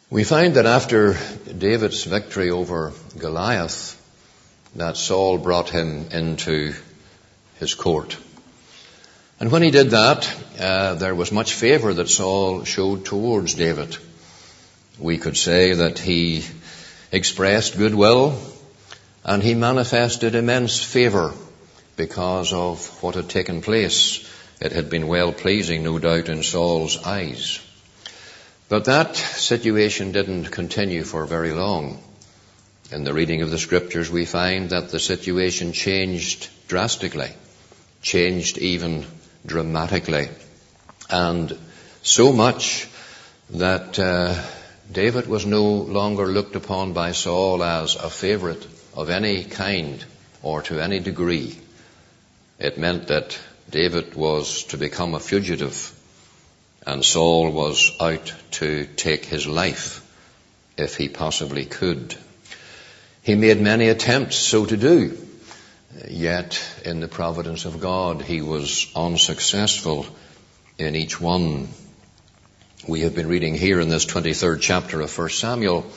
We find that after David's victory over Goliath, that Saul brought him into his court. And when he did that, there was much favor that Saul showed towards David. We could say that he expressed goodwill and he manifested immense favor because of what had taken place. It had been well-pleasing, no doubt, in Saul's eyes. But that situation didn't continue for very long. In the reading of the Scriptures, we find that the situation changed drastically, changed even dramatically, and so much that David was no longer looked upon by Saul as a favorite of any kind or to any degree. It meant that David was to become a fugitive, and Saul was out to take his life if he possibly could. He made many attempts so to do, yet in the providence of God he was unsuccessful in each one. We have been reading here in this 23rd chapter of 1 Samuel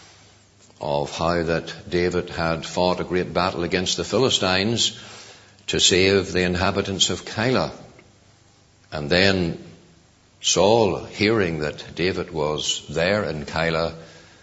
of how that David had fought a great battle against the Philistines to save the inhabitants of Keilah. And then Saul, hearing that David was there in Keilah,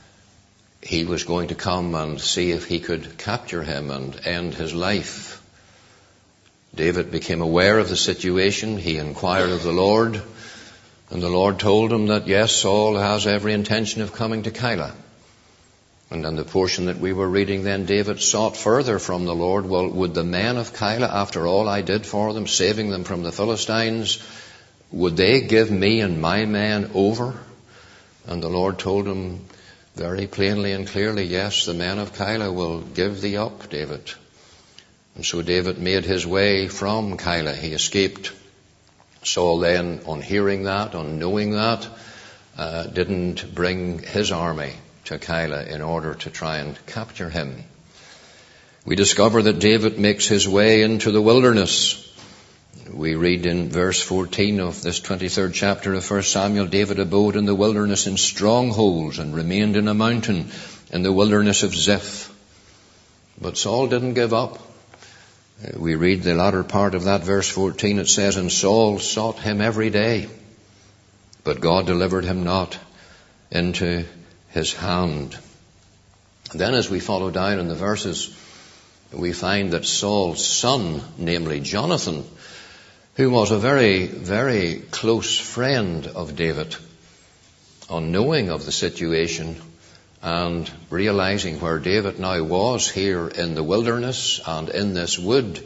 he was going to come and see if he could capture him and end his life. David became aware of the situation. He inquired of the Lord, and the Lord told him that, yes, Saul has every intention of coming to Keilah. And in the portion that we were reading then, David sought further from the Lord, well, would the men of Keilah, after all I did for them, saving them from the Philistines, would they give me and my men over? And the Lord told him very plainly and clearly, yes, the men of Keilah will give thee up, David. And so David made his way from Keilah. He escaped. Saul then, on hearing that, on knowing that, didn't bring his army to Keilah in order to try and capture him. We discover that David makes his way into the wilderness. We read in verse 14 of this 23rd chapter of 1 Samuel, David abode in the wilderness in strongholds and remained in a mountain in the wilderness of Ziph. But Saul didn't give up. We read the latter part of that verse 14. It says, and Saul sought him every day, but God delivered him not into his hand. Then as we follow down in the verses, we find that Saul's son, namely Jonathan, who was a very, very close friend of David, on knowing of the situation and realizing where David now was here in the wilderness and in this wood,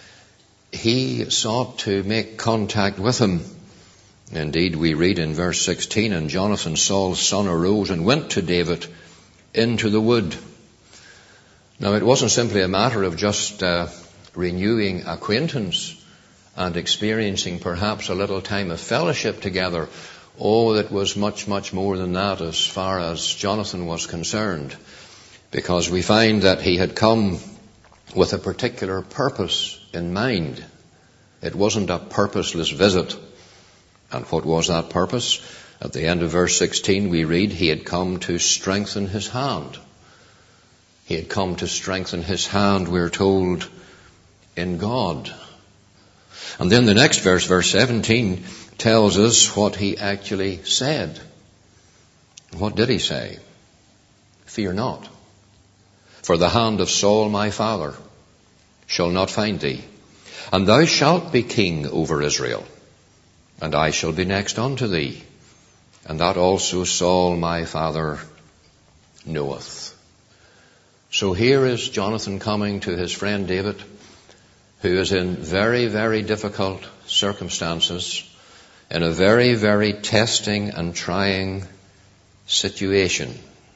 he sought to make contact with him. Indeed, we read in verse 16, and Jonathan, Saul's son, arose and went to David into the wood. Now, it wasn't simply a matter of just renewing acquaintance and experiencing perhaps a little time of fellowship together. Oh, it was much, much more than that as far as Jonathan was concerned, because we find that he had come with a particular purpose in mind. It wasn't a purposeless visit. And what was that purpose? At the end of verse 16 we read, he had come to strengthen his hand. He had come to strengthen his hand, we're told, in God. And then the next verse, verse 17, tells us what he actually said. What did he say? Fear not, for the hand of Saul my father shall not find thee, and thou shalt be king over Israel, and I shall be next unto thee, and that also Saul my father knoweth. So here is Jonathan coming to his friend David, who is in very, very difficult circumstances, in a very, very testing and trying situation.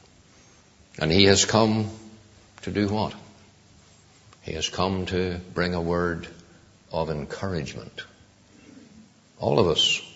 And he has come to do what? He has come to bring a word of encouragement. All of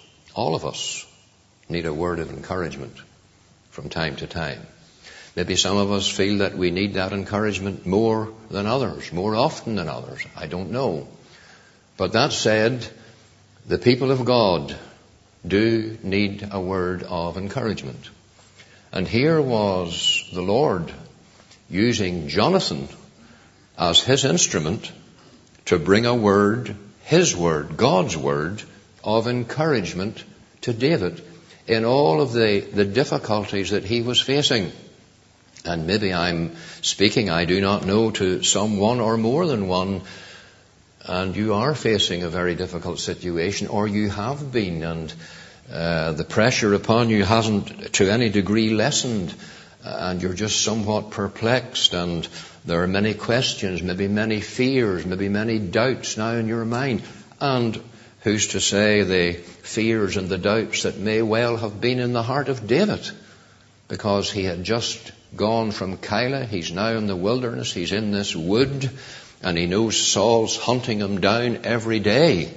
us need a word of encouragement from time to time. Maybe some of us feel that we need that encouragement more than others, more often than others. I don't know. But that said, the people of God do need a word of encouragement. And here was the Lord using Jonathan as his instrument to bring a word, his word, God's word, of encouragement to David in all of the difficulties that he was facing. And maybe I'm speaking, I do not know, to someone or more than one, and you are facing a very difficult situation, or you have been, and the pressure upon you hasn't to any degree lessened, and you're just somewhat perplexed, and there are many questions, maybe many fears, maybe many doubts now in your mind. And who's to say the fears and the doubts that may well have been in the heart of David, because he had just gone from Keilah, he's now in the wilderness, he's in this wood, and he knows Saul's hunting him down every day.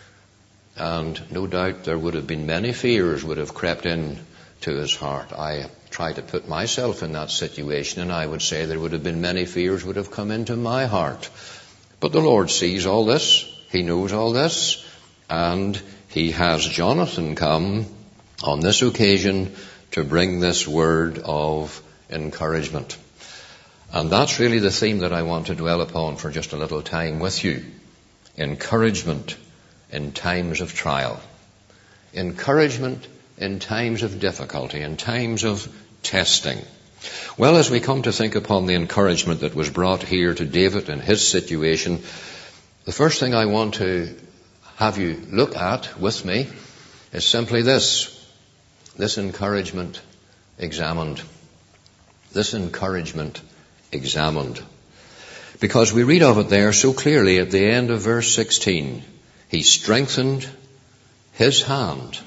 And no doubt there would have been many fears would have crept in to his heart. I try to put myself in that situation, and I would say there would have been many fears would have come into my heart. But the Lord sees all this, he knows all this, and he has Jonathan come on this occasion to bring this word of encouragement. And that's really the theme that I want to dwell upon for just a little time with you. Encouragement in times of trial. Encouragement in times of difficulty, in times of testing. Well, as we come to think upon the encouragement that was brought here to David in his situation, the first thing I want to have you look at with me is simply this encouragement examined. This encouragement examined. Because we read of it there so clearly at the end of verse 16. He strengthened his hand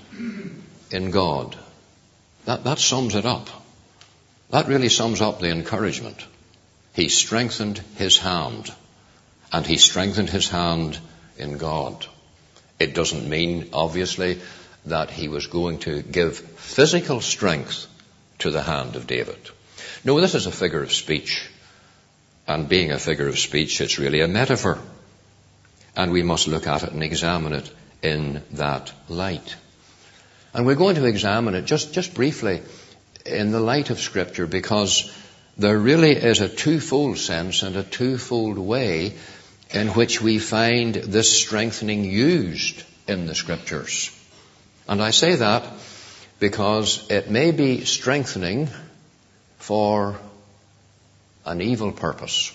in God. That sums it up. That really sums up the encouragement. He strengthened his hand. And he strengthened his hand in God. It doesn't mean, obviously, that he was going to give physical strength to the hand of David. No, this is a figure of speech. And being a figure of speech, it's really a metaphor. And we must look at it and examine it in that light. And we're going to examine it just briefly in the light of Scripture, because there really is a twofold sense and a twofold way in which we find this strengthening used in the Scriptures. And I say that because it may be strengthening for an evil purpose.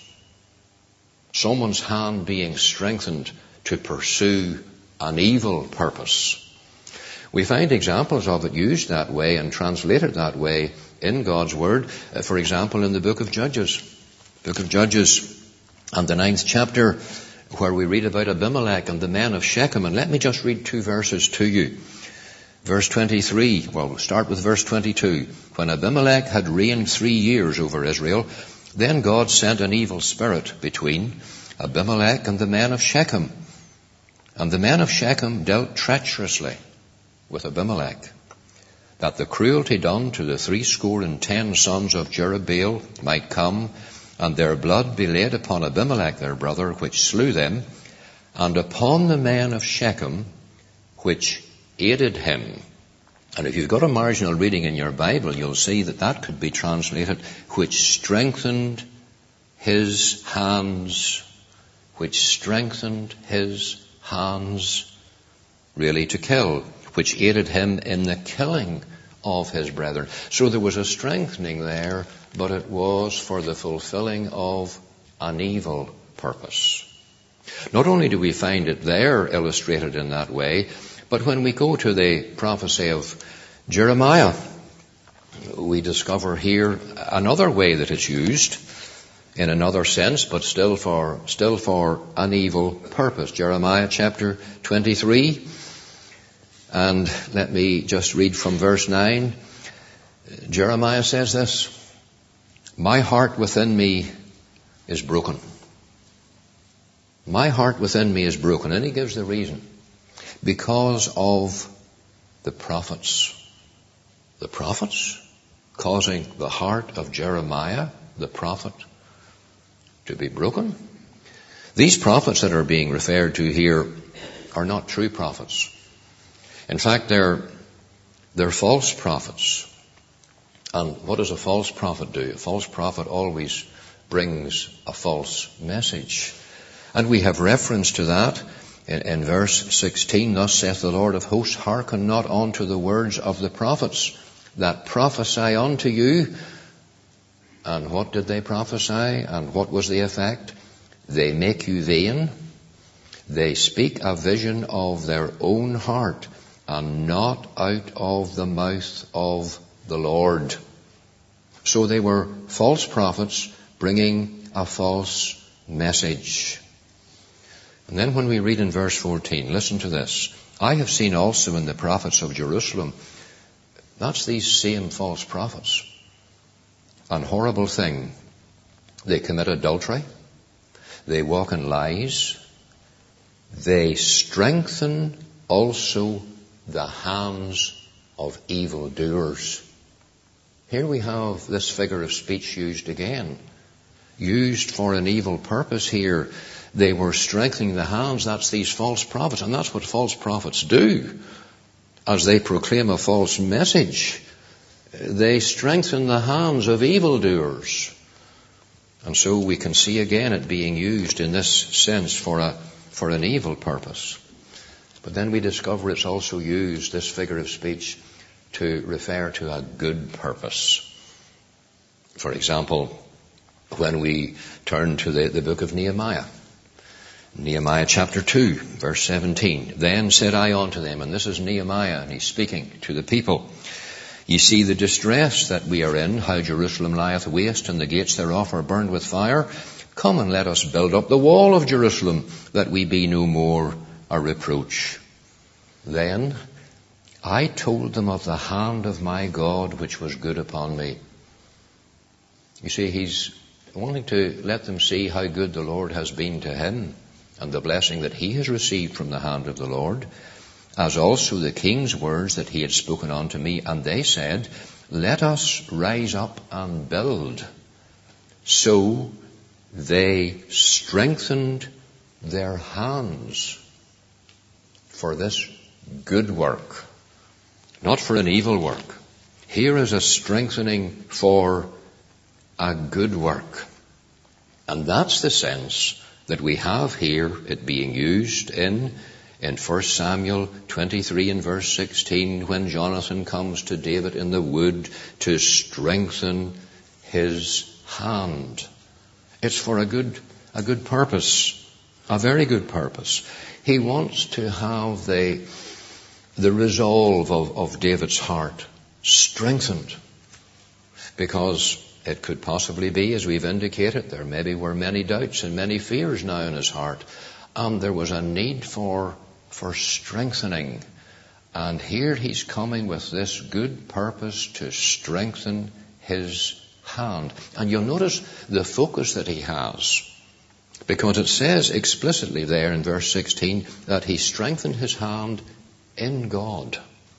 Someone's hand being strengthened to pursue an evil purpose. We find examples of it used that way and translated that way in God's Word. For example, in the book of Judges. Book of Judges and the 9th chapter, where we read about Abimelech and the men of Shechem. And let me just read 2 verses to you. Verse 23, well, we'll start with verse 22. When Abimelech had reigned 3 years over Israel, then God sent an evil spirit between Abimelech and the men of Shechem. And the men of Shechem dealt treacherously with Abimelech, that the cruelty done to the 70 sons of Jerubbaal might come, and their blood be laid upon Abimelech their brother, which slew them, and upon the men of Shechem, which aided him. And if you've got a marginal reading in your Bible, you'll see that could be translated, which strengthened his hands, really to kill, which aided him in the killing of his brethren. So there was a strengthening there, but it was for the fulfilling of an evil purpose. Not only do we find it there illustrated in that way, but when we go to the prophecy of Jeremiah, we discover here another way that it's used in another sense, but still for an evil purpose. Jeremiah chapter 23, and let me just read from verse 9. Jeremiah says this, "My heart within me is broken. My heart within me is broken." And he gives the reason. Because of the prophets. The prophets causing the heart of Jeremiah, the prophet, to be broken. These prophets that are being referred to here are not true prophets. In fact, they're false prophets. And what does a false prophet do? A false prophet always brings a false message. And we have reference to that in verse 16. Thus saith the Lord of hosts, hearken not unto the words of the prophets that prophesy unto you. And what did they prophesy? And what was the effect? They make you vain. They speak a vision of their own heart, and not out of the mouth of the Lord. So they were false prophets bringing a false message. And then when we read in verse 14, listen to this. I have seen also in the prophets of Jerusalem, that's these same false prophets, an horrible thing. They commit adultery. They walk in lies. They strengthen also the hands of evildoers. Here we have this figure of speech used again, used for an evil purpose here. They were strengthening the hands. That's these false prophets, and that's what false prophets do. As they proclaim a false message, they strengthen the hands of evildoers. And so we can see again it being used in this sense for an evil purpose. But then we discover it's also used, this figure of speech, to refer to a good purpose. For example, when we turn to the book of Nehemiah, Nehemiah chapter 2, verse 17, Then said I unto them, and this is Nehemiah, and he's speaking to the people, Ye see the distress that we are in, how Jerusalem lieth waste, and the gates thereof are burned with fire. Come and let us build up the wall of Jerusalem, that we be no more a reproach. Then I told them of the hand of my God, which was good upon me. You see, he's wanting to let them see how good the Lord has been to him, and the blessing that he has received from the hand of the Lord, as also the king's words that he had spoken unto me. And they said, Let us rise up and build. So they strengthened their hands for this good work, not for an evil work. Here is a strengthening for a good work. And that's the sense that we have here, it being used in 1 Samuel 23 and verse 16, when Jonathan comes to David in the wood to strengthen his hand. It's for a good purpose, a very good purpose. He wants to have the resolve of David's heart strengthened, because it could possibly be, as we've indicated, there maybe were many doubts and many fears now in his heart, and there was a need for strengthening. And here he's coming with this good purpose to strengthen his hand. And you'll notice the focus that he has, because it says explicitly there in verse 16 that he strengthened his hand in God.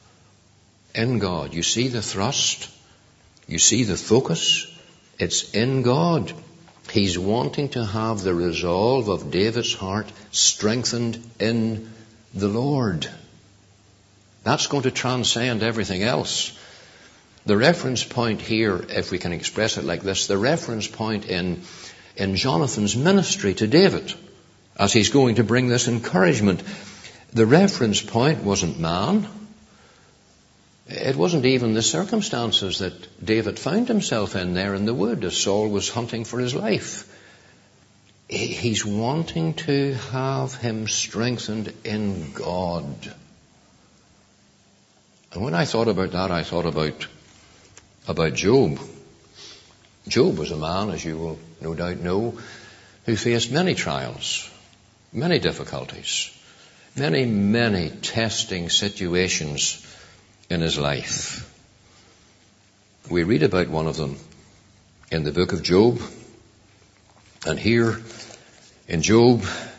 In God. You see the thrust? You see the focus? It's in God. He's wanting to have the resolve of David's heart strengthened in the Lord. That's going to transcend everything else. The reference point here, if we can express it like this, the reference point in Jonathan's ministry to David, as he's going to bring this encouragement, the reference point wasn't man. It wasn't even the circumstances that David found himself in there in the wood as Saul was hunting for his life. He's wanting to have him strengthened in God. And when I thought about that, I thought about Job. Job was a man, as you will no doubt know, who faced many trials, many difficulties, many testing situations in his life. We read about one of them in the book of Job. And here in Job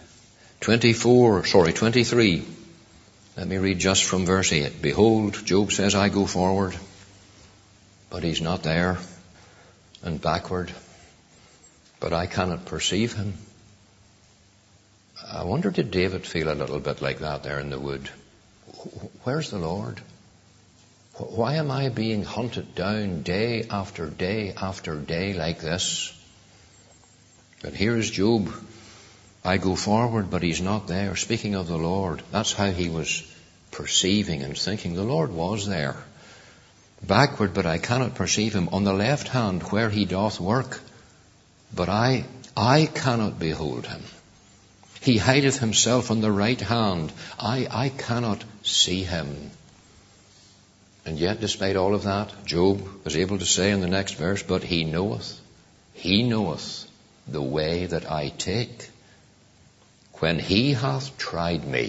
23, let me read just from verse 8. Behold, Job says, I go forward, but he's not there, and backward, but I cannot perceive him. I wonder, did David feel a little bit like that there in the wood? Where's the Lord? Why am I being hunted down day after day after day like this? But here is Job. I go forward, but he's not there. Speaking of the Lord, that's how he was perceiving and thinking. The Lord was there. Backward, but I cannot perceive him. On the left hand, where he doth work, but I cannot behold him. He hideth himself on the right hand. I cannot see him. And yet, despite all of that, Job was able to say in the next verse, but he knoweth the way that I take. When he hath tried me,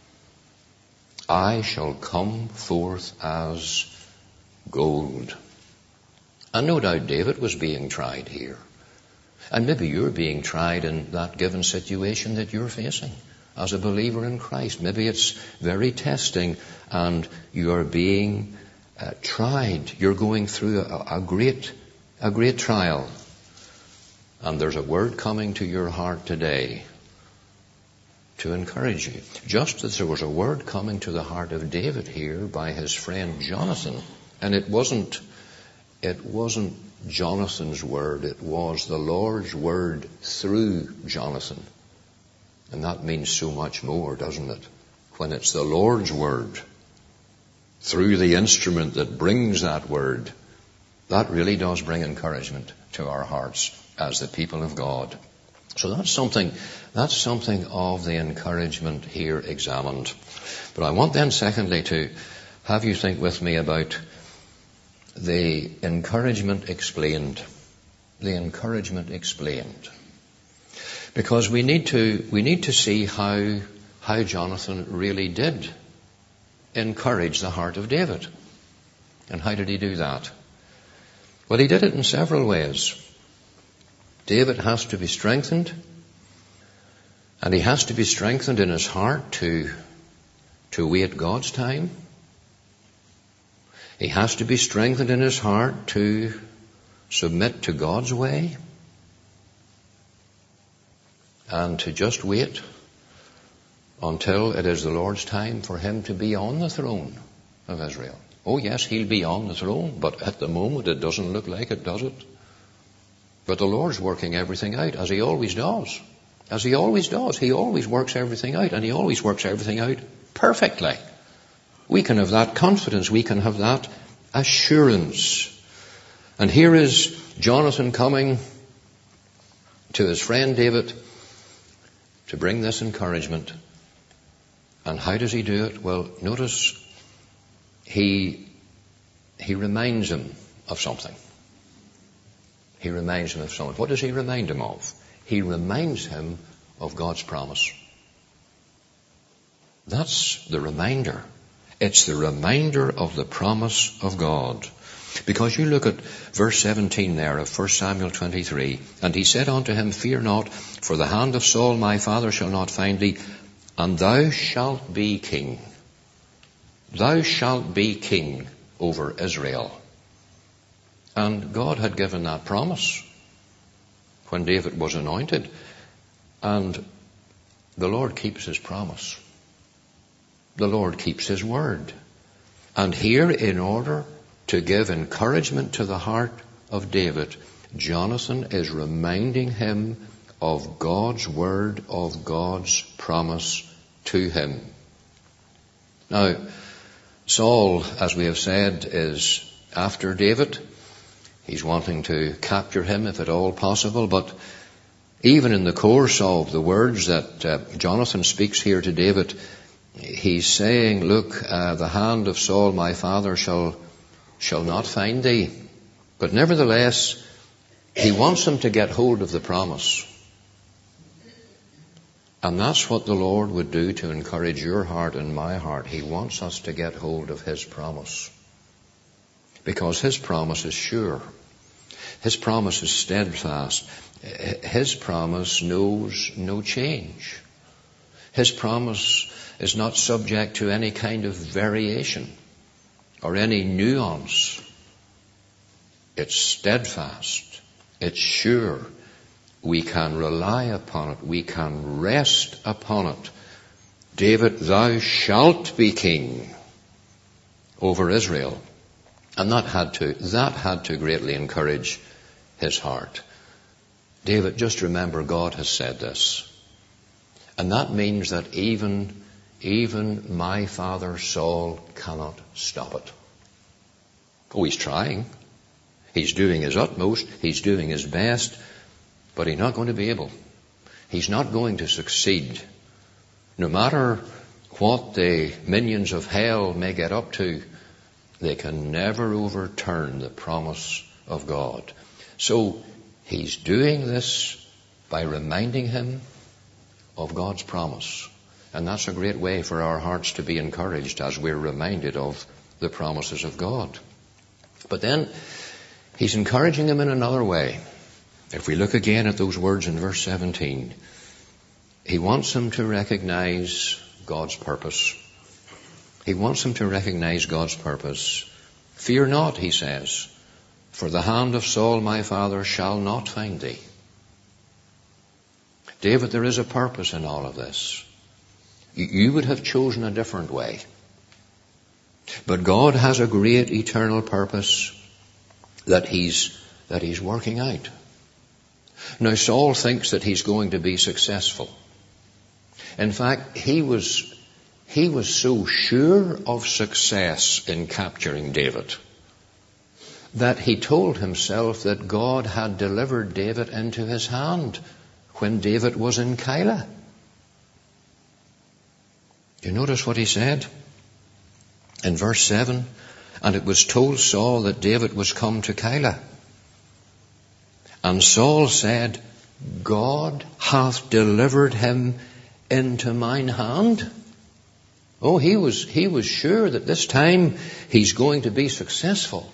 I shall come forth as gold. And no doubt David was being tried here. And maybe you're being tried in that given situation that you're facing as a believer in Christ. Maybe it's very testing and you're being tried. You're going through a great trial. And there's a word coming to your heart today to encourage you. Just as there was a word coming to the heart of David here by his friend Jonathan. And it wasn't Jonathan's word, it was the Lord's word through Jonathan. And that means so much more, doesn't it? When it's the Lord's word through the instrument that brings that word, that really does bring encouragement to our hearts as the people of God. So that's something of the encouragement here examined. But I want then secondly to have you think with me about the encouragement explained. The encouragement explained. Because we need to see how Jonathan really did encourage the heart of David. And how did he do that? Well, he did it in several ways. David has to be strengthened, and he has to be strengthened in his heart to wait God's time. He has to be strengthened in his heart to submit to God's way and to just wait until it is the Lord's time for him to be on the throne of Israel. Oh yes, he'll be on the throne, but at the moment it doesn't look like it, does it? But the Lord's working everything out, as he always does. As he always does. He always works everything out, and he always works everything out perfectly. We can have that confidence. We can have that assurance. And here is Jonathan coming to his friend David to bring this encouragement. And how does he do it? Well, notice he reminds him of something. He reminds him of something. What does he remind him of? He reminds him of God's promise. That's the reminder. It's the reminder of the promise of God. Because you look at verse 17 there of 1 Samuel 23. And he said unto him, Fear not, for the hand of Saul my father shall not find thee, and thou shalt be king. Thou shalt be king over Israel. And God had given that promise when David was anointed. And the Lord keeps his promise. The Lord keeps his word. And here, in order to give encouragement to the heart of David, Jonathan is reminding him of God's word, of God's promise to him. Now, Saul, as we have said, is after David. He's wanting to capture him if at all possible, but even in the course of the words that Jonathan speaks here to David, he's saying, look, the hand of Saul my father shall not find thee. But nevertheless, he wants him to get hold of the promise. And that's what the Lord would do to encourage your heart and my heart. He wants us to get hold of his promise. Because his promise is sure. His promise is steadfast. His promise knows no change. His promise is not subject to any kind of variation or any nuance. It's steadfast. It's sure. We can rely upon it. We can rest upon it. David, thou shalt be king over Israel. And that had to greatly encourage his heart. David, just remember, God has said this. And that means that even my father Saul cannot stop it. Oh, he's trying. He's doing his utmost. He's doing his best. But he's not going to be able. He's not going to succeed. No matter what the minions of hell may get up to, they can never overturn the promise of God. So he's doing this by reminding him of God's promise. And that's a great way for our hearts to be encouraged as we're reminded of the promises of God. But then he's encouraging him in another way. If we look again at those words in verse 17, he wants him to recognize God's purpose. He wants him to recognize God's purpose. Fear not, he says, for the hand of Saul my father shall not find thee. David, there is a purpose in all of this. You would have chosen a different way. But God has a great eternal purpose that he's working out. Now Saul thinks that he's going to be successful. In fact, he was so sure of success in capturing David that he told himself that God had delivered David into his hand when David was in Keilah. You notice what he said? In verse 7, and it was told Saul that David was come to Keilah. And Saul said, God hath delivered him into mine hand. Oh, he was sure that this time he's going to be successful.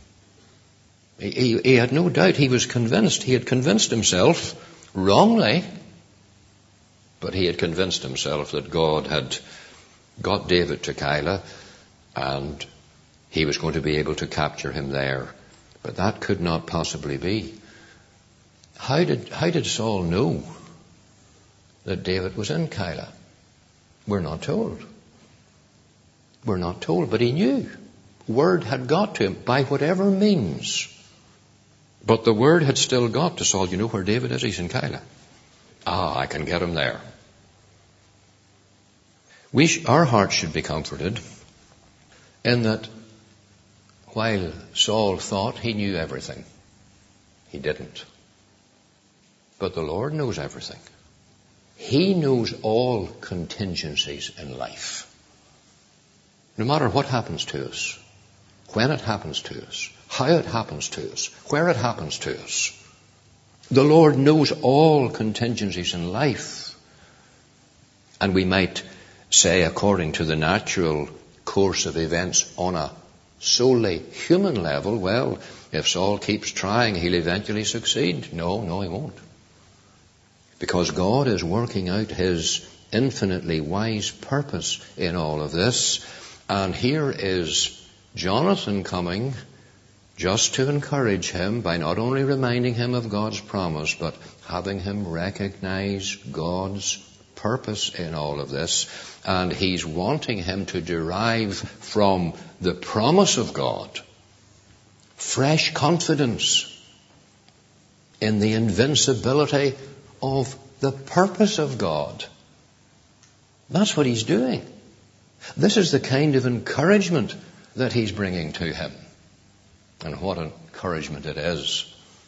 He had no doubt. He was convinced. He had convinced himself, wrongly, but he had convinced himself that God had got David to Keilah and he was going to be able to capture him there. But that could not possibly be. How did Saul know that David was in Keilah? We're not told. We're not told, but he knew. Word had got to him by whatever means. But the word had still got to Saul. You know where David is? He's in Keilah. I can get him there. Our hearts should be comforted in that while Saul thought he knew everything, he didn't. But the Lord knows everything. He knows all contingencies in life. No matter what happens to us, when it happens to us, how it happens to us, where it happens to us, the Lord knows all contingencies in life. And we might say, according to the natural course of events on a solely human level, well, if Saul keeps trying, he'll eventually succeed. No, he won't. Because God is working out his infinitely wise purpose in all of this. And here is Jonathan coming just to encourage him by not only reminding him of God's promise, but having him recognize God's purpose in all of this. And he's wanting him to derive from the promise of God fresh confidence in the invincibility of the purpose of God. That's what he's doing. This is the kind of encouragement that he's bringing to him. And what encouragement it is.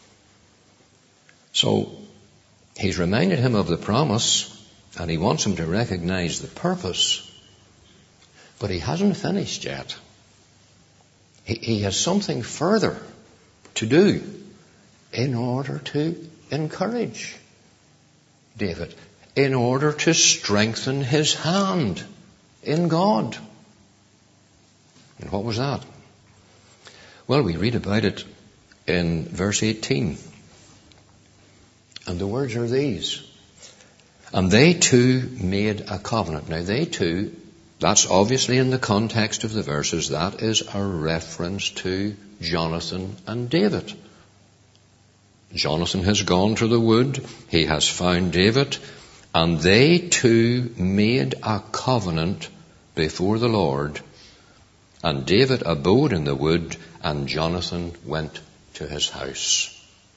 So, he's reminded him of the promise, and he wants him to recognize the purpose. But he hasn't finished yet. He has something further to do in order to encourage David, in order to strengthen his hand in God. And what was that? Well, we read about it in verse 18. And the words are these. And they two made a covenant. Now they two, that's obviously in the context of the verses, that is a reference to Jonathan and David. Jonathan has gone to the wood. He has found David. And they two made a covenant before the Lord. And David abode in the wood, and Jonathan went to his house.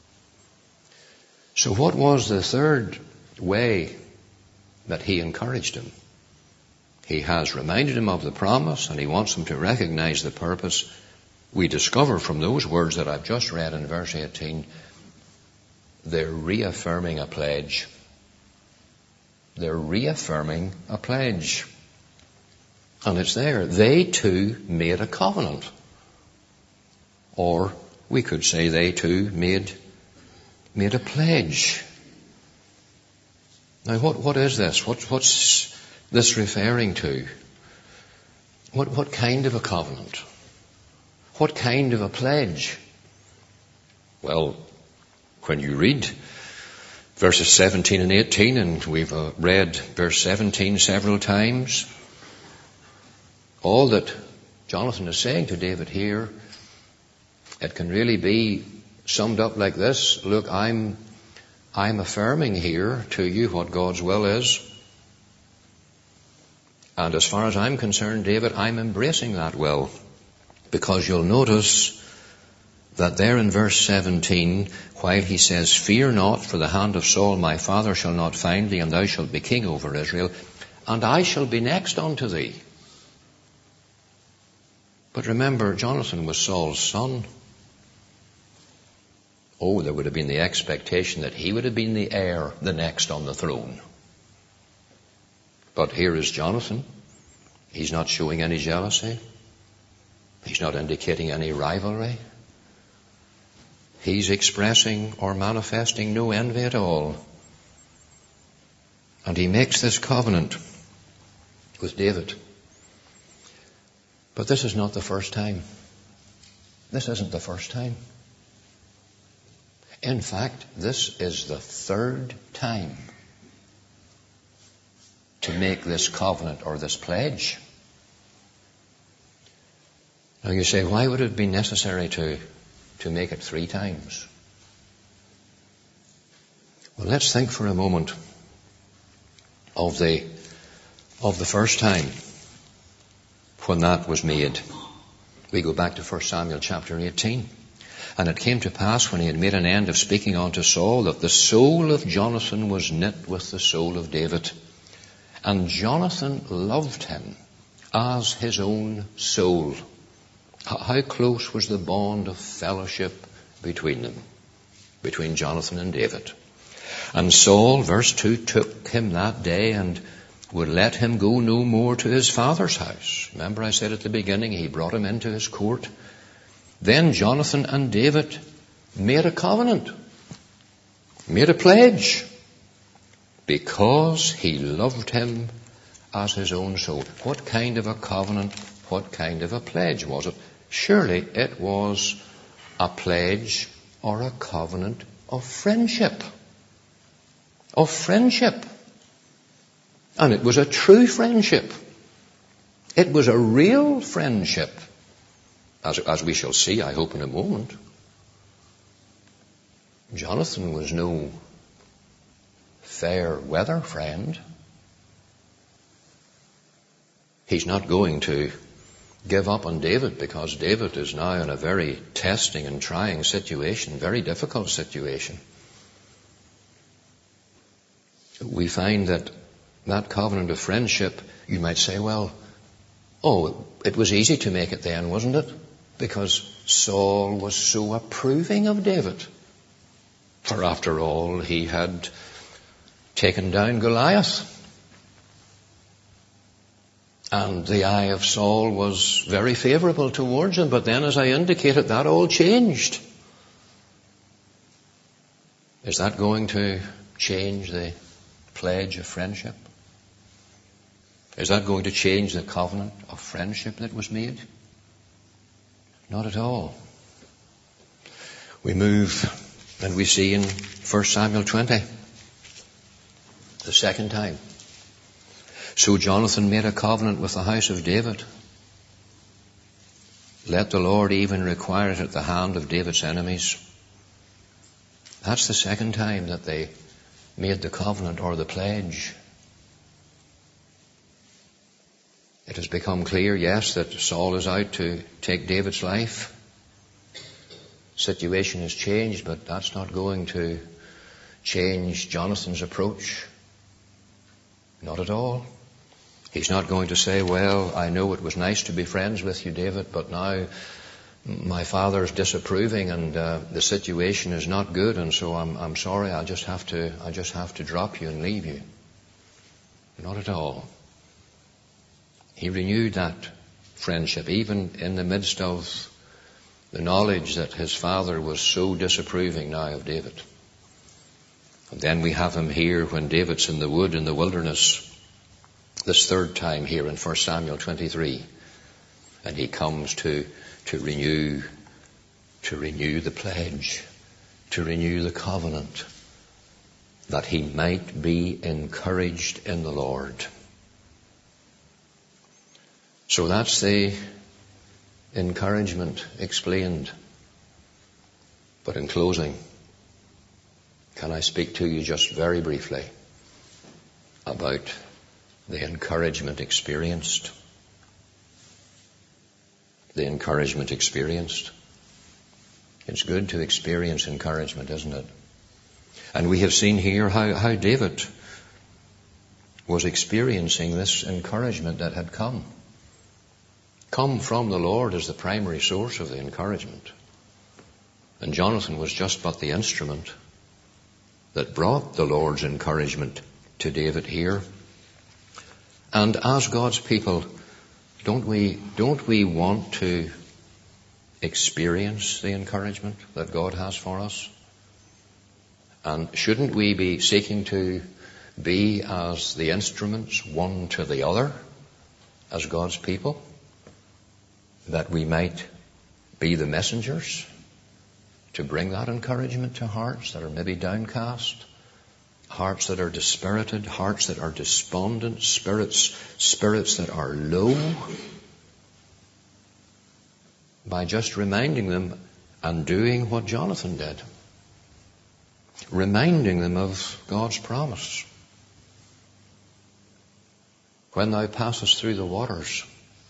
So what was the third way that he encouraged him? He has reminded him of the promise, and he wants him to recognize the purpose. We discover from those words that I've just read in verse 18, they're reaffirming a pledge. They're reaffirming a pledge. And it's there. They too made a covenant. Or we could say they too made a pledge. Now what is this? What's this referring to? What kind of a covenant? What kind of a pledge? Well, when you read verses 17 and 18, and we've read verse 17 several times, all that Jonathan is saying to David here, it can really be summed up like this. Look, I'm affirming here to you what God's will is. And as far as I'm concerned, David, I'm embracing that will. Because you'll notice that there in verse 17, while he says, "Fear not, for the hand of Saul my father shall not find thee, and thou shalt be king over Israel, and I shall be next unto thee." But remember, Jonathan was Saul's son. Oh, there would have been the expectation that he would have been the heir, the next on the throne. But here is Jonathan. He's not showing any jealousy. He's not indicating any rivalry. He's expressing or manifesting no envy at all. And he makes this covenant with David. But this is not the first time. This isn't the first time. In fact, this is the third time to make this covenant or this pledge. Now you say, why would it be necessary to make it 3 times? Well, let's think for a moment of the first time when that was made. We go back to 1 Samuel chapter 18. And it came to pass, when he had made an end of speaking unto Saul, that the soul of Jonathan was knit with the soul of David. And Jonathan loved him as his own soul. How close was the bond of fellowship between them, between Jonathan and David. And Saul, verse 2, took him that day and would let him go no more to his father's house. Remember I said at the beginning, he brought him into his court. Then Jonathan and David made a covenant, made a pledge, because he loved him as his own soul. What kind of a covenant, what kind of a pledge was it? Surely it was a pledge or a covenant of friendship. Of friendship. And it was a true friendship. It was a real friendship. As we shall see, I hope, in a moment. Jonathan was no fair weather friend. He's not going to give up on David because David is now in a very testing and trying situation, very difficult situation. We find that covenant of friendship, you might say, well, it was easy to make it then, wasn't it? Because Saul was so approving of David. For after all, he had taken down Goliath. And the eye of Saul was very favorable towards him. But then, as I indicated, that all changed. Is that going to change the pledge of friendship? Is that going to change the covenant of friendship that was made? Not at all. We move and we see in 1 Samuel 20, the second time. So Jonathan made a covenant with the house of David. Let the Lord even require it at the hand of David's enemies. That's the second time that they made the covenant or the pledge. It has become clear, yes, that Saul is out to take David's life. situation has changed, but that's not going to change Jonathan's approach. Not at all. He's not going to say, well, I know it was nice to be friends with you, David, but now my father's disapproving and the situation is not good, and so I'm sorry, I just have to drop you and leave you. Not at all. He renewed that friendship, even in the midst of the knowledge that his father was so disapproving now of David. And then we have him here when David's in the wood in the wilderness, this third time here in 1 Samuel 23. And he comes to renew the pledge, to renew the covenant, that he might be encouraged in the Lord. So that's the encouragement explained. But in closing, can I speak to you just very briefly about the encouragement experienced? The encouragement experienced. It's good to experience encouragement, isn't it? And we have seen here how David was experiencing this encouragement that had come from the Lord as the primary source of the encouragement. And Jonathan was just but the instrument that brought the Lord's encouragement to David here. And as God's people, don't we want to experience the encouragement that God has for us? And shouldn't we be seeking to be as the instruments one to the other as God's people, that we might be the messengers to bring that encouragement to hearts that are maybe downcast, hearts that are dispirited, hearts that are despondent, spirits that are low, by just reminding them and doing what Jonathan did, reminding them of God's promise. When thou passest through the waters,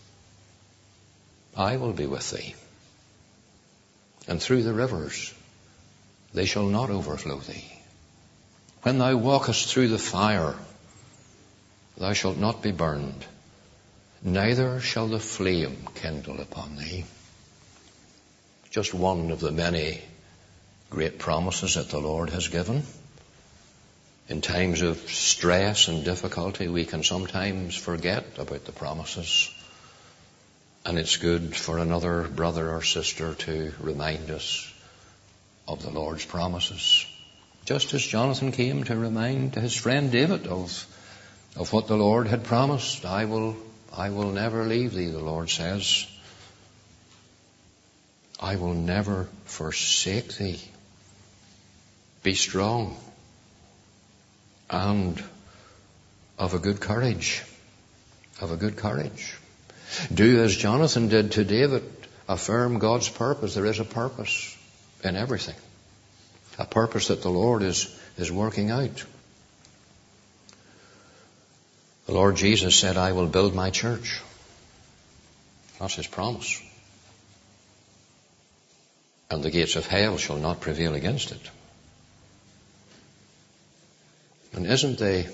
I will be with thee. And through the rivers, they shall not overflow thee. When thou walkest through the fire, thou shalt not be burned, neither shall the flame kindle upon thee. Just one of the many great promises that the Lord has given. In times of stress and difficulty, we can sometimes forget about the promises. And it's good for another brother or sister to remind us of the Lord's promises. Just as Jonathan came to remind his friend David of what the Lord had promised. I will never leave thee, the Lord says. I will never forsake thee. Be strong and of a good courage. Of a good courage. Do as Jonathan did to David. Affirm God's purpose. There is a purpose in everything. A purpose that the Lord is working out. The Lord Jesus said, I will build my church. That's His promise. And the gates of hell shall not prevail against it. And isn't the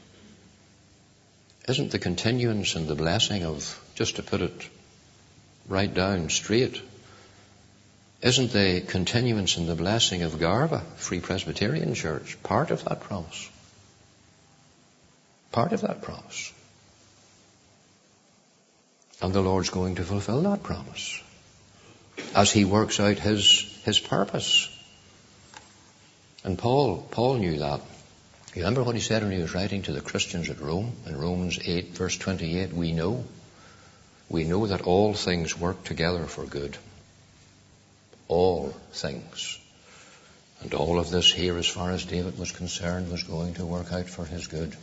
continuance and the blessing of, just to put it right down straight, isn't the continuance and the blessing of Garva, Free Presbyterian Church, part of that promise? Part of that promise. And the Lord's going to fulfill that promise as He works out His purpose. And Paul knew that. You remember what he said when he was writing to the Christians at Rome, in Romans 8, verse 28, we know that all things work together for good. All things. And all of this here, as far as David was concerned, was going to work out for his good.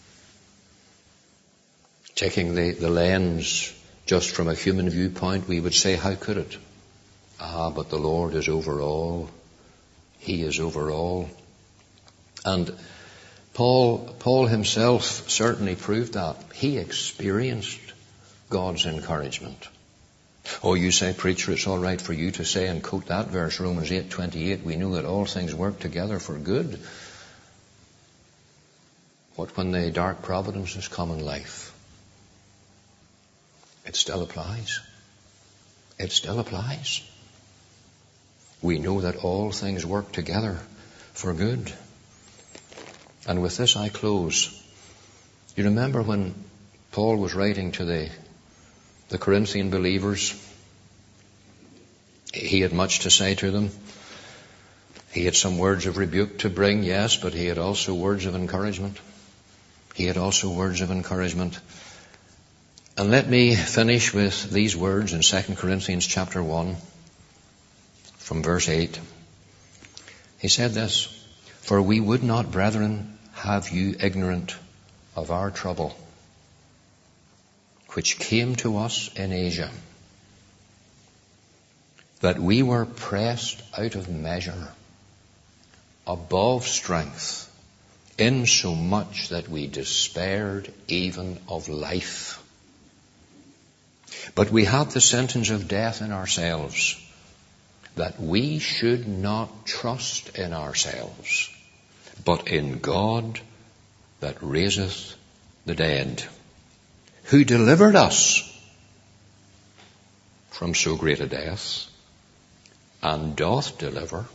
Taking the lens just from a human viewpoint, we would say, how could it? But the Lord is over all. He is over all. And Paul himself certainly proved that. He experienced God's encouragement. Oh, you say, preacher, it's all right for you to say and quote that verse, Romans 8:28. We know that all things work together for good. What when the dark providences come in life? It still applies. It still applies. We know that all things work together for good. And with this I close. You remember when Paul was writing to the Corinthian believers? He had much to say to them. He had some words of rebuke to bring, yes, but he had also words of encouragement. He had also words of encouragement. And let me finish with these words in 2 Corinthians chapter 1 from verse 8. He said this, "For we would not, brethren, have you ignorant of our trouble, which came to us in Asia, that we were pressed out of measure, above strength, insomuch that we despaired even of life. But we had the sentence of death in ourselves, that we should not trust in ourselves, but in God that raiseth the dead, who delivered us from so great a death, and doth deliver,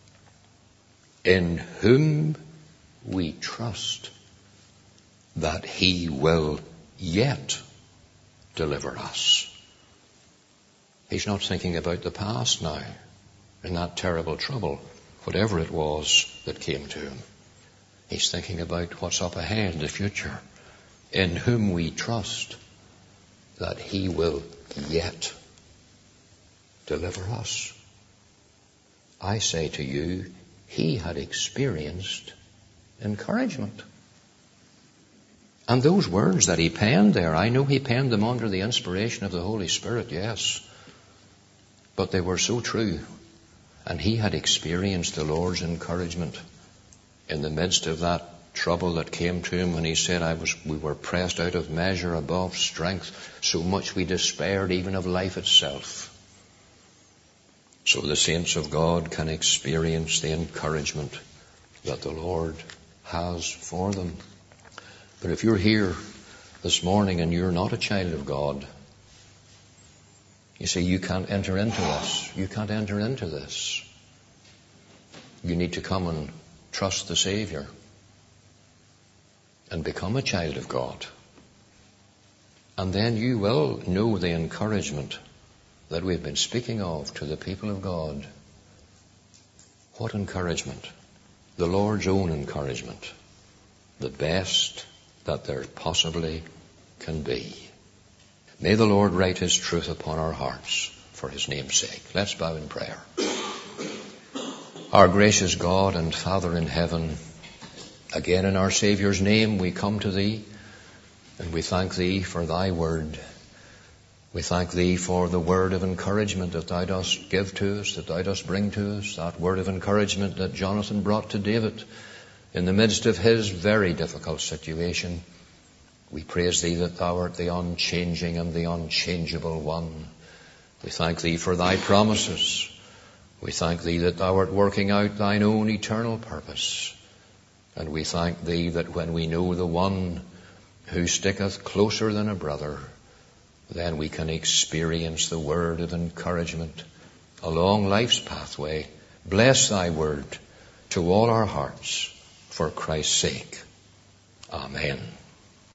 in whom we trust that he will yet deliver us." He's not thinking about the past now, in that terrible trouble, whatever it was that came to him. He's thinking about what's up ahead, the future, in whom we trust that he will yet deliver us. I say to you, he had experienced encouragement. And those words that he penned there, I know he penned them under the inspiration of the Holy Spirit, yes. But they were so true. And he had experienced the Lord's encouragement in the midst of that trouble that came to him when he said, we were pressed out of measure, above strength, so much we despaired even of life itself. So the saints of God can experience the encouragement that the Lord has for them. But if you're here this morning and you're not a child of God, you see, you can't enter into this. You can't enter into this. You need to come and trust the Savior and become a child of God. And then you will know the encouragement that we've been speaking of to the people of God. What encouragement? The Lord's own encouragement. The best that there possibly can be. May the Lord write his truth upon our hearts for his name's sake. Let's bow in prayer. Our gracious God and Father in heaven, again in our Saviour's name we come to thee, and we thank thee for thy word. We thank thee for the word of encouragement that thou dost give to us, that thou dost bring to us, that word of encouragement that Jonathan brought to David in the midst of his very difficult situation. We praise thee that thou art the unchanging and the unchangeable one. We thank thee for thy promises. We thank thee that thou art working out thine own eternal purpose. And we thank thee that when we know the one who sticketh closer than a brother, then we can experience the word of encouragement along life's pathway. Bless thy word to all our hearts for Christ's sake. Amen.